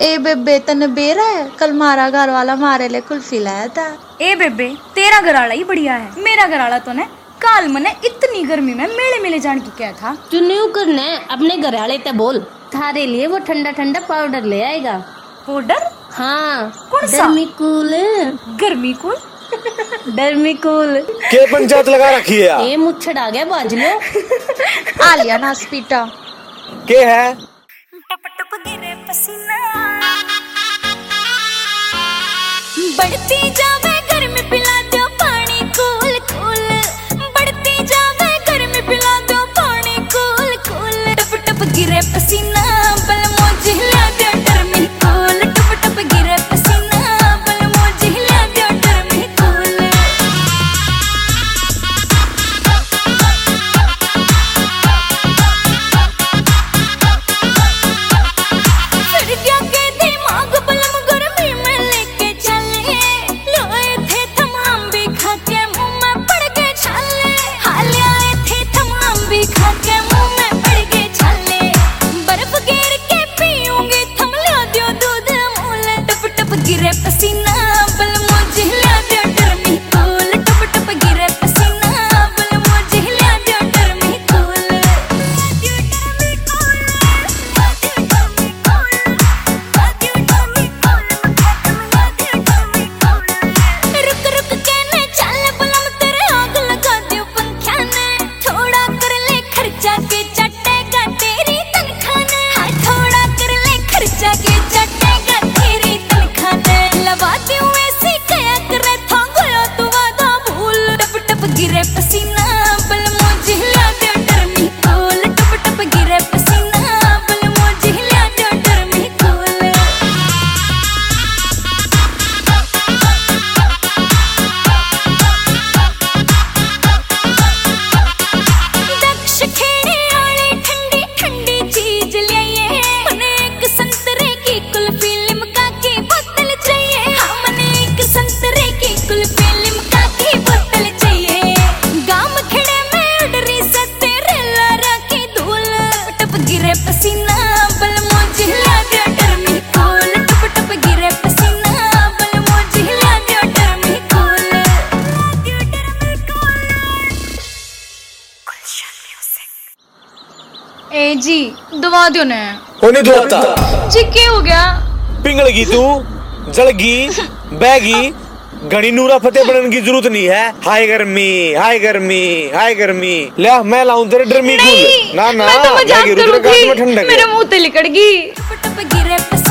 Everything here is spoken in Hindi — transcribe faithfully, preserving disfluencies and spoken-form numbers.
ए बेबे तने बेरा है, कल मारा घर वाला मारे ले कुल्फी लाया था। ए बेबे तेरा घर वाला ही बढ़िया है, मेरा घर वाला तो ने काल मने इतनी गर्मी में मेले मेले जाने की क्या था। तू न्यू करने अपने घर वाले ते बोल, थारे लिए वो ठंडा ठंडा पाउडर ले आएगा। पाउडर? हाँ कौन सा? डर्मीकूल। गर्मीकूल? डर्मीकूल के पंचायत लगा रखी है। ये मुच्छड़ आ गया बाज लो। आ लिया नासपीटा। के है? टप टप गिरे पसीना, बढ़ती जावे गर्मी पिला दो पानी कूल कूल, बढ़ती जावे गर्मी पिला दो पानी कूल कूल। टप टप गिरे पसीना बल मोज हिला दो डरमी कूल, टप टप गिरे पसीना बल मोज हिला दो डरमी कूल। फिर क्या के दिमाग बलम गर्मी में लेके चले, लाए थे तमाम भी खा के मुंह में पड़ गए छाले। हाल आए थे तमाम भी खा के मुंह में पड़ गए छाले, बर्फ गिर के पीऊंगी थम ला दो दूध मूल। टप टप गिरे पसीना बल मुझे हिला दो डरमी कूल, टप टप गिरे पसीना बल मुझे हिला दो डरमी कूल। रुक रुक के ने चल बलम तेरे आग लगा दो पंखा ने, थोड़ा कर ले खर्चा के चटेगा तेरी तनखा ने। हाँ थोड़ा कर ले खर्चा के चटेगा तेरी तनखा ने, लगा दूं ऐसी कया करे था गया तू वादा भूल। टप टप गिरे पसीना बल मुझे हिला दो डरमी कूल, टप टप गिरे पसीना बल मुझे हिला दो डरमी कूल। दक्ष खेड़े आले ठंडी ठंडी चीज लाइए, मने एक संतरे की कुल्फी लिमका की बोतल चाहिए। हाँ मने एक संतरे की कुल्फी लिमका की बोतल चाहिए। गांव खेड़े में उड़ रही से तेरे लारा की धूल, टप गिरे पसीना बल मुझे हिला दो डरमी कूल, टप टप गिरे पसीना बल मुझे हिला दो डरमी कूल। ए जी दवा दो ने। होने दो आता जी क्या हो गया? पिंगलगी तू जलगी बैगी घड़ी नूरा फतेह बनने की जरूरत नहीं है। हाय गर्मी हाय गर्मी हाय गर्मी, ले मैं लाऊं तेरे डरमी कूल। ना ना मैं तो मजाक जाएगी रुद्र काट में करूंगी, ठंडक है। मेरे मुंह ते लिकड़ गई। टप टप गिरे पसीना